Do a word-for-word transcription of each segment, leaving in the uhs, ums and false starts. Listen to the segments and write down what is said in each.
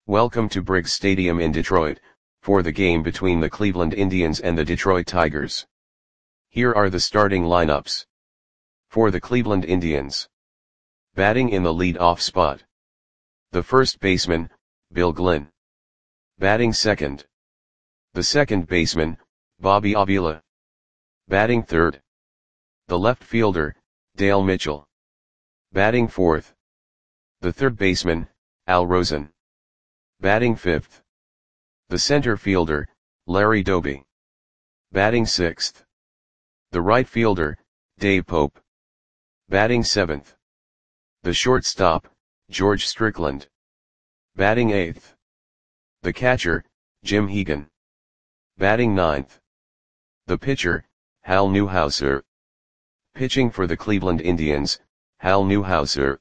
Welcome to Briggs Stadium in Detroit, for the game between the Cleveland Indians and the Detroit Tigers. Here are the starting lineups. For the Cleveland Indians. Batting in the lead-off spot. The first baseman, Bill Glynn. Batting second. The second baseman, Bobby Avila. Batting third. The left fielder, Dale Mitchell. Batting fourth. The third baseman, Al Rosen. Batting fifth. The center fielder, Larry Doby. Batting sixth. The right fielder, Dave Pope. Batting seventh. The shortstop, George Strickland. Batting eighth. The catcher, Jim Hegan. Batting ninth. The pitcher, Hal Newhouser. Pitching for the Cleveland Indians, Hal Newhouser.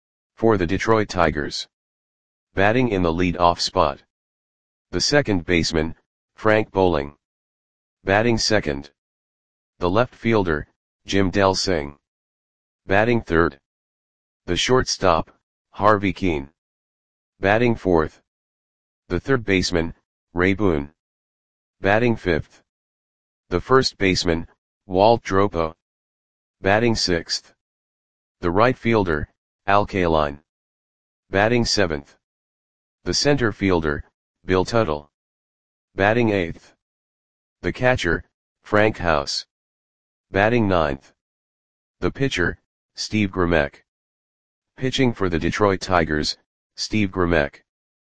For the Detroit Tigers. Batting in the lead-off spot. The second baseman, Frank Bowling. Batting second. The left fielder, Jim Delsing. Batting third. The shortstop, Harvey Kuenn. Batting fourth. The third baseman, Ray Boone. Batting fifth. The first baseman, Walt Dropo. Batting sixth. The right fielder, Al Kaline. Batting seventh. The center fielder, Bill Tuttle. Batting eighth. The catcher, Frank House. Batting ninth. The pitcher, Steve Grimek. Pitching for the Detroit Tigers, Steve Grimek.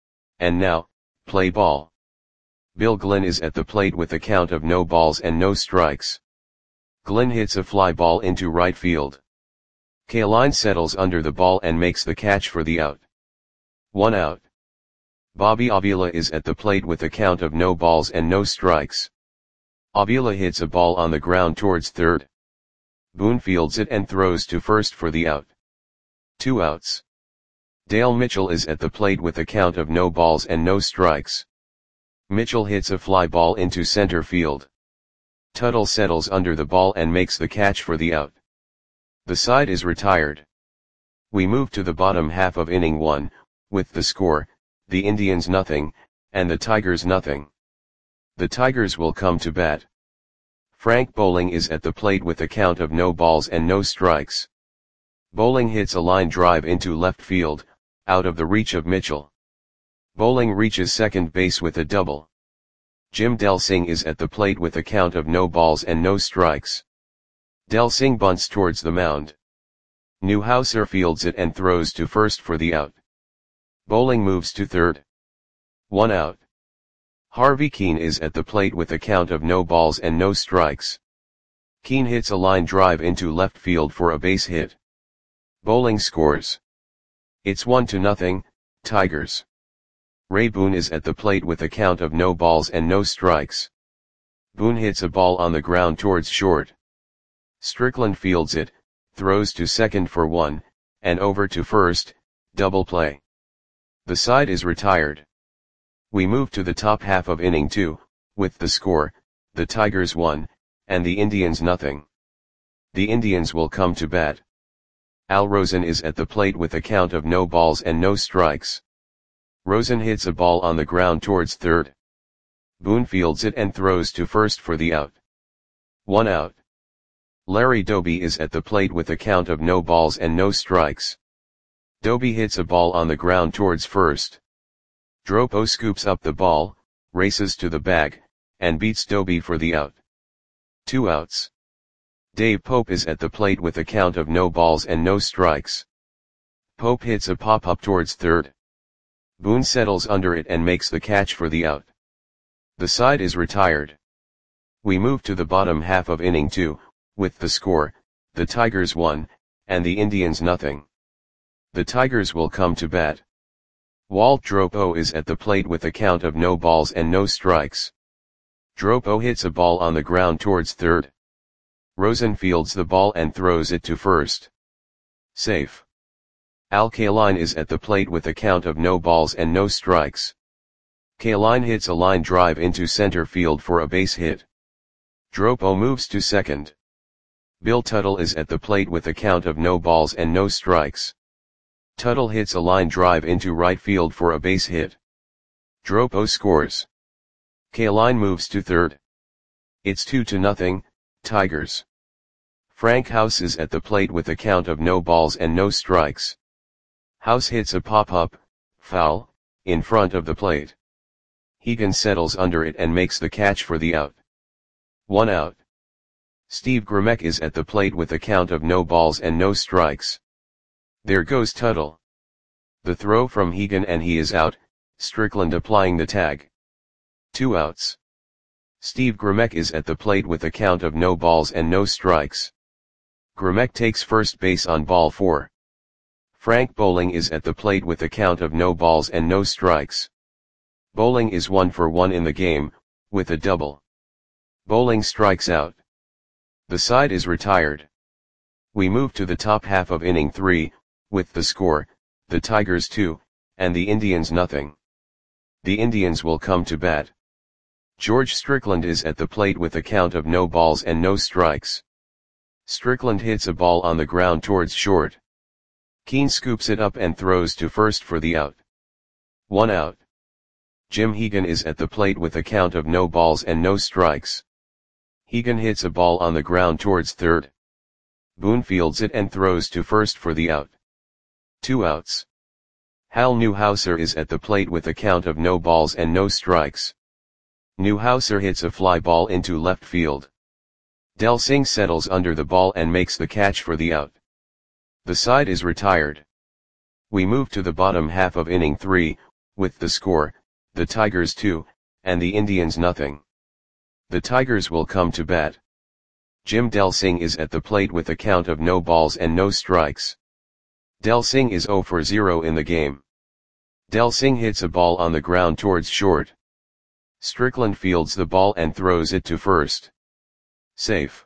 And now, play ball. Bill Glynn is at the plate with a count of no balls and no strikes. Glynn hits a fly ball into right field. Kaline settles under the ball and makes the catch for the out. One out. Bobby Avila is at the plate with a count of no balls and no strikes. Avila hits a ball on the ground towards third. Boone fields it and throws to first for the out. Two outs. Dale Mitchell is at the plate with a count of no balls and no strikes. Mitchell hits a fly ball into center field. Tuttle settles under the ball and makes the catch for the out. The side is retired. We move to the bottom half of inning one, with the score, the Indians nothing, and the Tigers nothing. The Tigers will come to bat. Frank Bowling is at the plate with a count of no balls and no strikes. Bowling hits a line drive into left field, out of the reach of Mitchell. Bowling reaches second base with a double. Jim Delsing is at the plate with a count of no balls and no strikes. Delsing bunts towards the mound. Newhouser fields it and throws to first for the out. Bowling moves to third. One out. Harvey Kuenn is at the plate with a count of no balls and no strikes. Kuenn hits a line drive into left field for a base hit. Bowling scores. It's one to nothing, Tigers. Ray Boone is at the plate with a count of no balls and no strikes. Boone hits a ball on the ground towards short. Strickland fields it, throws to second for one, and over to first, double play. The side is retired. We move to the top half of inning two, with the score, the Tigers one, and the Indians nothing. The Indians will come to bat. Al Rosen is at the plate with a count of no balls and no strikes. Rosen hits a ball on the ground towards third. Boone fields it and throws to first for the out. One out. Larry Doby is at the plate with a count of no balls and no strikes. Doby hits a ball on the ground towards first. Dropo scoops up the ball, races to the bag, and beats Doby for the out. Two outs. Dave Pope is at the plate with a count of no balls and no strikes. Pope hits a pop-up towards third. Boone settles under it and makes the catch for the out. The side is retired. We move to the bottom half of inning two, with the score, the Tigers one, and the Indians nothing. The Tigers will come to bat. Walt Dropo is at the plate with a count of no balls and no strikes. Dropo hits a ball on the ground towards third. Rosen fields the ball and throws it to first. Safe. Al Kaline is at the plate with a count of no balls and no strikes. Kaline hits a line drive into center field for a base hit. Dropo moves to second. Bill Tuttle is at the plate with a count of no balls and no strikes. Tuttle hits a line drive into right field for a base hit. Dropo scores. Kaline moves to third. It's two to nothing, Tigers. Frank House is at the plate with a count of no balls and no strikes. House hits a pop-up, foul, in front of the plate. Hegan settles under it and makes the catch for the out. One out. Steve Grimek is at the plate with a count of no balls and no strikes. There goes Tuttle. The throw from Hegan and he is out, Strickland applying the tag. Two outs. Steve Grimek is at the plate with a count of no balls and no strikes. Grimek takes first base on ball four. Frank Bowling is at the plate with a count of no balls and no strikes. Bowling is one for one in the game, with a double. Bowling strikes out. The side is retired. We move to the top half of inning three, with the score, the Tigers two, and the Indians nothing. The Indians will come to bat. George Strickland is at the plate with a count of no balls and no strikes. Strickland hits a ball on the ground towards short. Keane scoops it up and throws to first for the out. One out. Jim Hegan is at the plate with a count of no balls and no strikes. Hegan hits a ball on the ground towards third. Boone fields it and throws to first for the out. Two outs. Hal Newhouser is at the plate with a count of no balls and no strikes. Newhouser hits a fly ball into left field. Del Singh settles under the ball and makes the catch for the out. The side is retired. We move to the bottom half of inning three, with the score, the Tigers two, and the Indians nothing. The Tigers will come to bat. Jim Del Singh is at the plate with a count of no balls and no strikes. Del Singh is zero for zero in the game. Del Singh hits a ball on the ground towards short. Strickland fields the ball and throws it to first. Safe.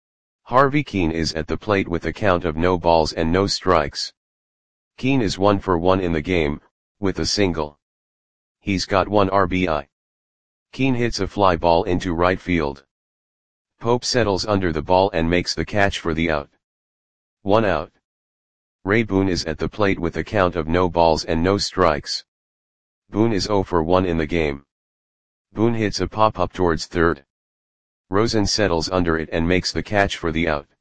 Harvey Keane is at the plate with a count of no balls and no strikes. Keane is one for one in the game, with a single. He's got one R B I. Keane hits a fly ball into right field. Pope settles under the ball and makes the catch for the out. One out. Ray Boone is at the plate with a count of no balls and no strikes. Boone is zero for one in the game. Boone hits a pop-up towards third. Rosen settles under it and makes the catch for the out.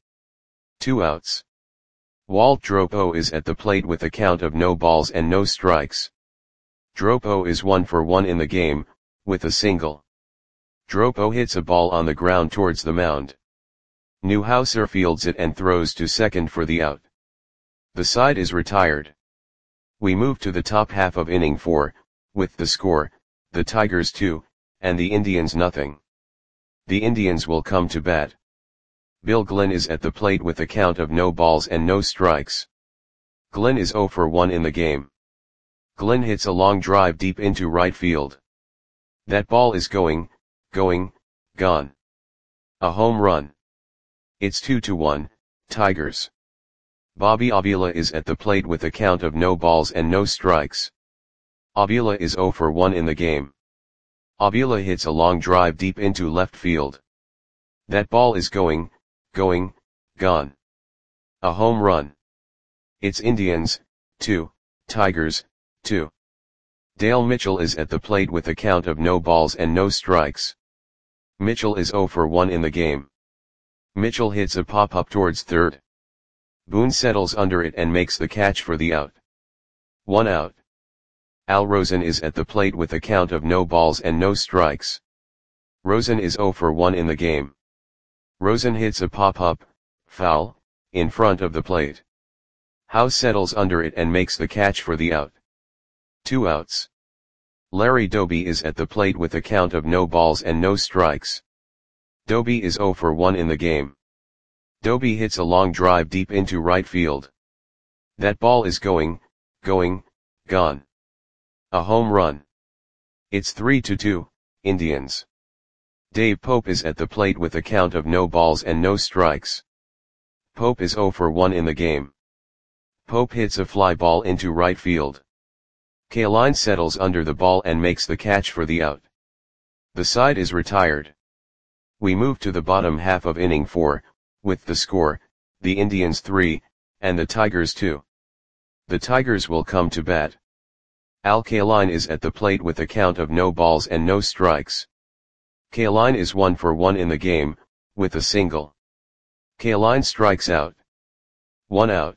Two outs. Walt Dropo is at the plate with a count of no balls and no strikes. Dropo is one for one in the game, with a single. Dropo hits a ball on the ground towards the mound. Newhouser fields it and throws to second for the out. The side is retired. We move to the top half of inning four, with the score, the Tigers two, and the Indians nothing. The Indians will come to bat. Bill Glenn is at the plate with a count of no balls and no strikes. Glenn is zero for one in the game. Glenn hits a long drive deep into right field. That ball is going, going, gone. A home run. It's two to one, Tigers. Bobby Avila is at the plate with a count of no balls and no strikes. Avila is zero for one in the game. Avila hits a long drive deep into left field. That ball is going, going, gone. A home run. It's Indians, two, Tigers, two. Dale Mitchell is at the plate with a count of no balls and no strikes. Mitchell is zero for one in the game. Mitchell hits a pop-up towards third. Boone settles under it and makes the catch for the out. One out. Al Rosen is at the plate with a count of no balls and no strikes. Rosen is zero for one in the game. Rosen hits a pop-up, foul, in front of the plate. House settles under it and makes the catch for the out. Two outs. Larry Doby is at the plate with a count of no balls and no strikes. Doby is zero for one in the game. Doby hits a long drive deep into right field. That ball is going, going, gone. A home run. It's three to two, Indians. Dave Pope is at the plate with a count of no balls and no strikes. Pope is zero for one in the game. Pope hits a fly ball into right field. Kaline settles under the ball and makes the catch for the out. The side is retired. We move to the bottom half of inning four, with the score, the Indians three, and the Tigers two. The Tigers will come to bat. Al Kaline is at the plate with a count of no balls and no strikes. Kaline is one for one in the game, with a single. Kaline strikes out. One out.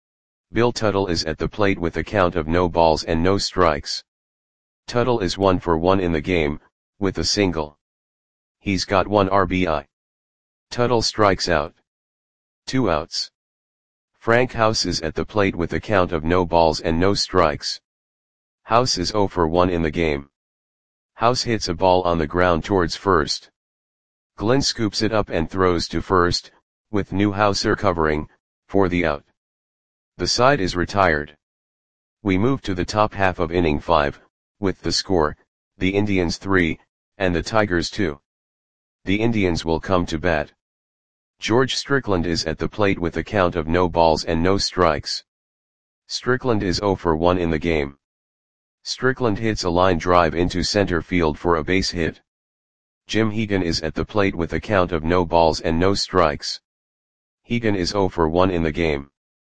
Bill Tuttle is at the plate with a count of no balls and no strikes. Tuttle is one for one in the game, with a single. He's got one R B I. Tuttle strikes out. Two outs. Frank House is at the plate with a count of no balls and no strikes. House is zero for one in the game. House hits a ball on the ground towards first. Glenn scoops it up and throws to first, with Newhouser covering, for the out. The side is retired. We move to the top half of inning five, with the score, the Indians three, and the Tigers two. The Indians will come to bat. George Strickland is at the plate with a count of no balls and no strikes. Strickland is zero for one in the game. Strickland hits a line drive into center field for a base hit. Jim Hegan is at the plate with a count of no balls and no strikes. Hegan is zero for one in the game.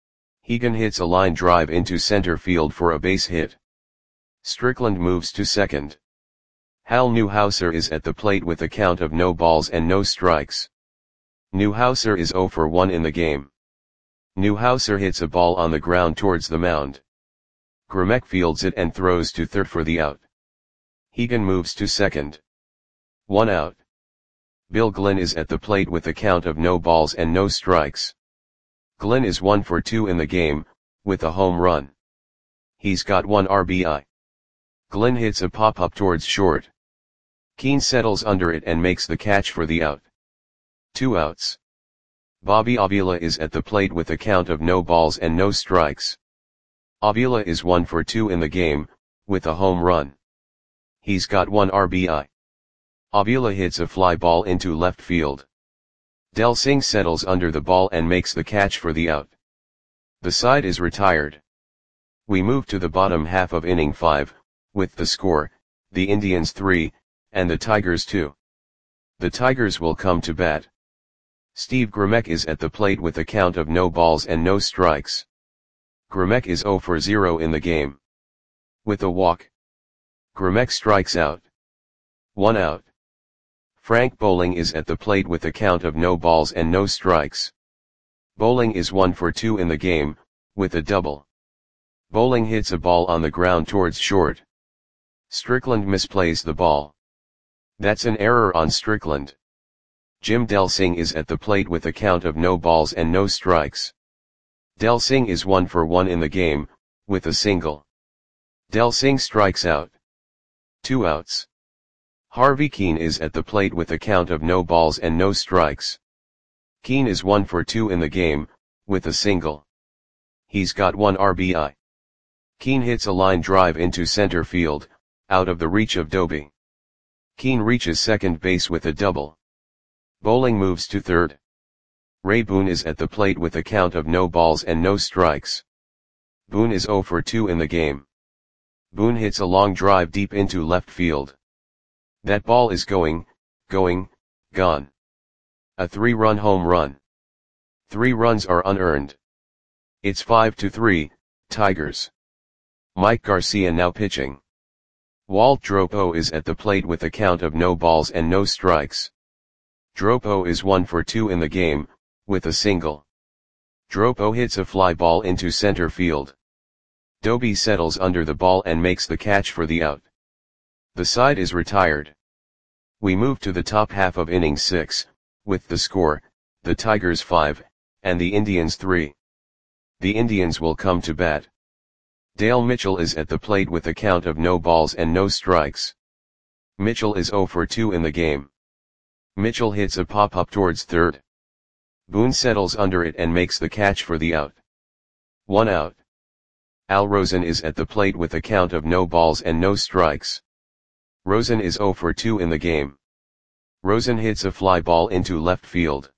Hegan hits a line drive into center field for a base hit. Strickland moves to second. Hal Newhouser is at the plate with a count of no balls and no strikes. Newhouser is zero for one in the game. Newhouser hits a ball on the ground towards the mound. Gromec fields it and throws to third for the out. Hegan moves to second. One out. Bill Glenn is at the plate with a count of no balls and no strikes. Glenn is one for two in the game, with a home run. He's got one R B I. Glenn hits a pop-up towards short. Keane settles under it and makes the catch for the out. Two outs. Bobby Avila is at the plate with a count of no balls and no strikes. Avila is one for two in the game, with a home run. He's got one R B I. Avila hits a fly ball into left field. Del Singh settles under the ball and makes the catch for the out. The side is retired. We move to the bottom half of inning five, with the score, the Indians three, and the Tigers two. The Tigers will come to bat. Steve Gromec is at the plate with a count of no balls and no strikes. Gromec is zero for zero in the game. With a walk. Gromec strikes out. One out. Frank Bowling is at the plate with a count of no balls and no strikes. Bowling is one for two in the game, with a double. Bowling hits a ball on the ground towards short. Strickland misplays the ball. That's an error on Strickland. Jim Del Singh is at the plate with a count of no balls and no strikes. Del Singh is one for one in the game, with a single. Del Singh strikes out. Two outs. Harvey Keane is at the plate with a count of no balls and no strikes. Keane is one for two in the game, with a single. He's got one R B I. Keane hits a line drive into center field, out of the reach of Doby. Keane reaches second base with a double. Bowling moves to third. Ray Boone is at the plate with a count of no balls and no strikes. Boone is zero for two in the game. Boone hits a long drive deep into left field. That ball is going, going, gone. A three-run home run. Three runs are unearned. It's five to three, Tigers. Mike Garcia now pitching. Walt Dropo is at the plate with a count of no balls and no strikes. Dropo is one for two in the game, with a single. Dropo hits a fly ball into center field. Doby settles under the ball and makes the catch for the out. The side is retired. We move to the top half of inning six, with the score, the Tigers five, and the Indians three. The Indians will come to bat. Dale Mitchell is at the plate with a count of no balls and no strikes. Mitchell is zero for two in the game. Mitchell hits a pop-up towards third. Boone settles under it and makes the catch for the out. One out. Al Rosen is at the plate with a count of no balls and no strikes. Rosen is zero for two in the game. Rosen hits a fly ball into left field.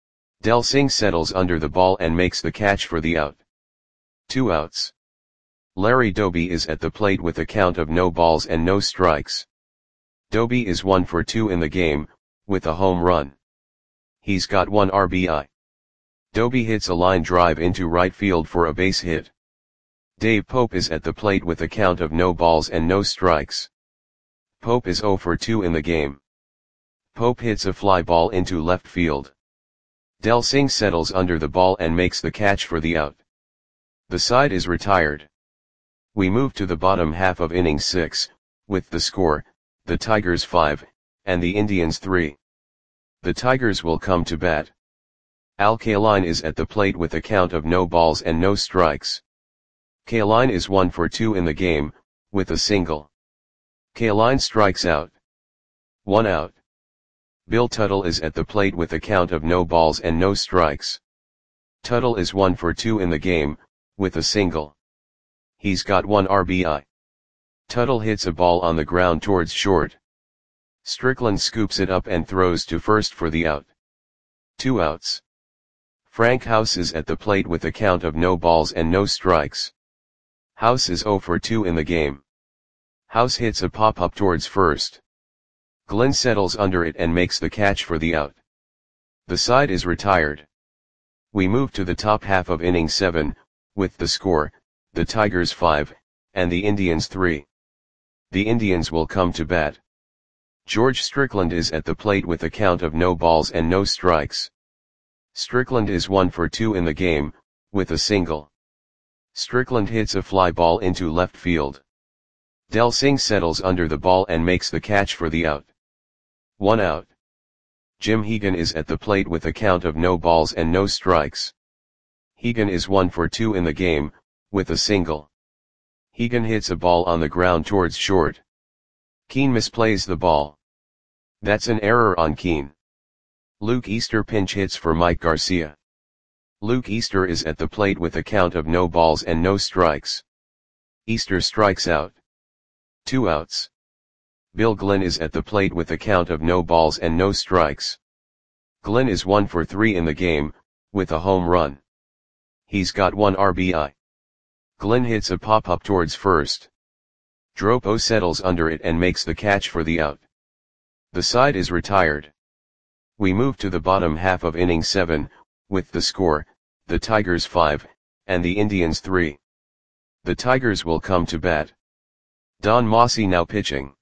Del Singh settles under the ball and makes the catch for the out. Two outs. Larry Doby is at the plate with a count of no balls and no strikes. Doby is one for two in the game, with a home run. He's got one R B I. Doby hits a line drive into right field for a base hit. Dave Pope is at the plate with a count of no balls and no strikes. Pope is zero for two in the game. Pope hits a fly ball into left field. Del Singh settles under the ball and makes the catch for the out. The side is retired. We move to the bottom half of inning six, with the score, the Tigers five, and the Indians three. The Tigers will come to bat. Al Kaline is at the plate with a count of no balls and no strikes. Kaline is one for two in the game, with a single. Kaline strikes out. One out. Bill Tuttle is at the plate with a count of no balls and no strikes. Tuttle is one for two in the game, with a single. He's got one R B I. Tuttle hits a ball on the ground towards short. Strickland scoops it up and throws to first for the out. Two outs. Frank House is at the plate with a count of no balls and no strikes. House is zero for two in the game. House hits a pop-up towards first. Glenn settles under it and makes the catch for the out. The side is retired. We move to the top half of inning seven, with the score, the Tigers five, and the Indians three. The Indians will come to bat. George Strickland is at the plate with a count of no balls and no strikes. Strickland is one for two in the game, with a single. Strickland hits a fly ball into left field. Del Singh settles under the ball and makes the catch for the out. One out. Jim Hegan is at the plate with a count of no balls and no strikes. Hegan is one for two in the game, with a single. Hegan hits a ball on the ground towards short. Keane misplays the ball. That's an error on Keane. Luke Easter pinch hits for Mike Garcia. Luke Easter is at the plate with a count of no balls and no strikes. Easter strikes out. Two outs. Bill Glenn is at the plate with a count of no balls and no strikes. Glenn is one for three in the game, with a home run. He's got one R B I. Glenn hits a pop-up towards first. Dropo settles under it and makes the catch for the out. The side is retired. We move to the bottom half of inning seven, with the score, the Tigers five, and the Indians three. The Tigers will come to bat. Don Mossy now pitching.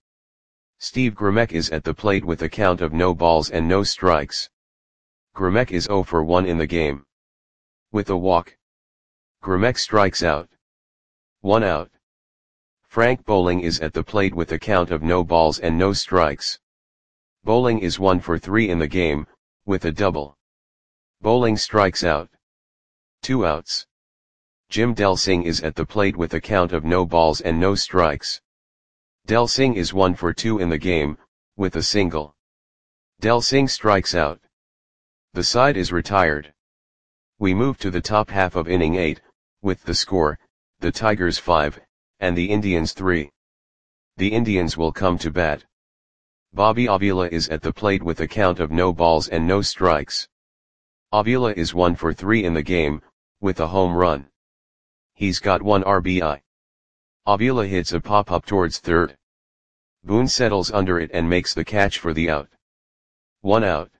Steve Grimek is at the plate with a count of no balls and no strikes. Grimek is zero for one in the game. With a walk. Grimek strikes out. One out. Frank Bowling is at the plate with a count of no balls and no strikes. Bowling is one for three in the game, with a double. Bowling strikes out. Two outs. Jim Del Singh is at the plate with a count of no balls and no strikes. Del Singh is one for two in the game, with a single. Del Singh strikes out. The side is retired. We move to the top half of inning eight, with the score, the Tigers five, and the Indians three. The Indians will come to bat. Bobby Avila is at the plate with a count of no balls and no strikes. Avila is one for three in the game, with a home run. He's got one R B I. Avila hits a pop-up towards third. Boone settles under it and makes the catch for the out. One out.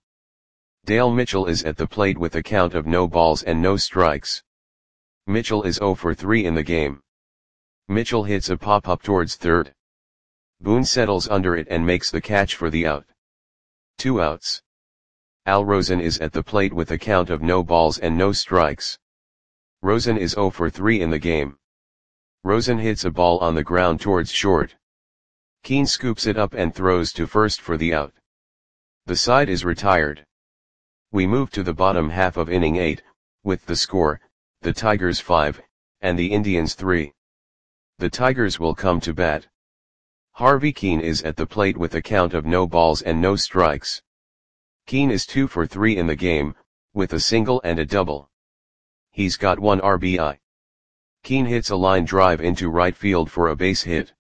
Dale Mitchell is at the plate with a count of no balls and no strikes. Mitchell is zero for three in the game. Mitchell hits a pop-up towards third. Boone settles under it and makes the catch for the out. Two outs. Al Rosen is at the plate with a count of no balls and no strikes. Rosen is zero for three in the game. Rosen hits a ball on the ground towards short. Keane scoops it up and throws to first for the out. The side is retired. We move to the bottom half of inning eight, with the score, the Tigers five, and the Indians three. The Tigers will come to bat. Harvey Keane is at the plate with a count of no balls and no strikes. Keane is two for three in the game, with a single and a double. He's got one R B I. Keane hits a line drive into right field for a base hit.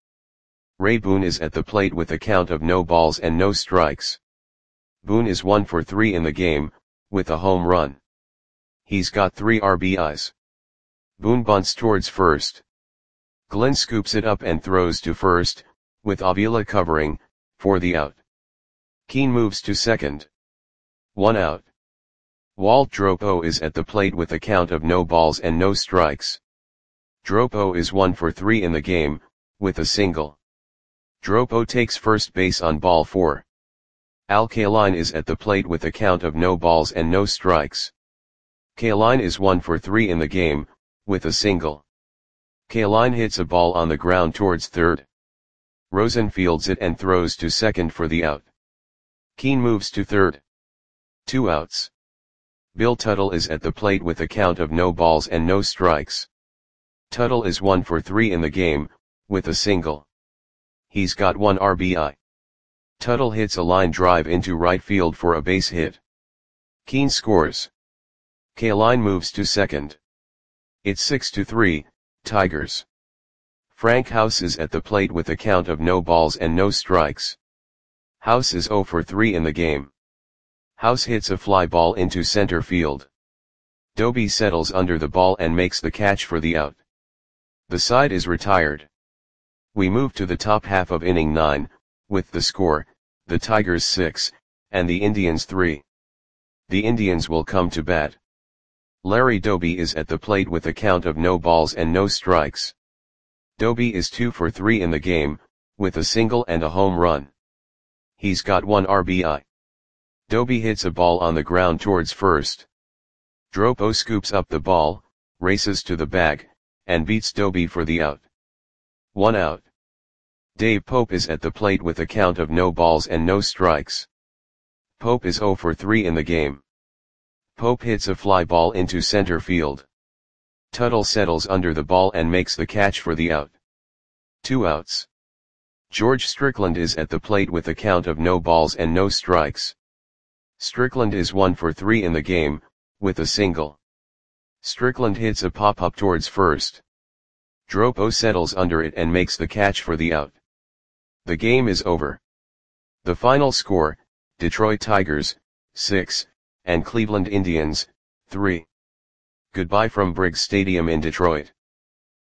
Ray Boone is at the plate with a count of no balls and no strikes. Boone is one for three in the game, with a home run. He's got three R B Is. Boone bunts towards first. Glenn scoops it up and throws to first, with Avila covering, for the out. Keane moves to second. One out. Walt Dropo is at the plate with a count of no balls and no strikes. Dropo is one for three in the game, with a single. Dropo takes first base on ball four. Al-Khaline is at the plate with a count of no balls and no strikes. Khaline is one for three in the game, with a single. Khaline hits a ball on the ground towards third. Rosen fields it and throws to second for the out. Keane moves to third. Two outs. Bill Tuttle is at the plate with a count of no balls and no strikes. Tuttle is one for three in the game, with a single. He's got one R B I. Tuttle hits a line drive into right field for a base hit. Keane scores. Khaline moves to second. It's six to three, Tigers. Frank House is at the plate with a count of no balls and no strikes. House is zero for three in the game. House hits a fly ball into center field. Doby settles under the ball and makes the catch for the out. The side is retired. We move to the top half of inning nine, with the score, the Tigers six, and the Indians three. The Indians will come to bat. Larry Doby is at the plate with a count of no balls and no strikes. Doby is two for three in the game, with a single and a home run. He's got one R B I. Doby hits a ball on the ground towards first. Dropo scoops up the ball, races to the bag, and beats Doby for the out. One out. Dave Pope is at the plate with a count of no balls and no strikes. Pope is zero for three in the game. Pope hits a fly ball into center field. Tuttle settles under the ball and makes the catch for the out. Two outs. George Strickland is at the plate with a count of no balls and no strikes. Strickland is one for three in the game, with a single. Strickland hits a pop-up towards first. Dropo settles under it and makes the catch for the out. The game is over. The final score, Detroit Tigers, six, and Cleveland Indians, three. Goodbye from Briggs Stadium in Detroit.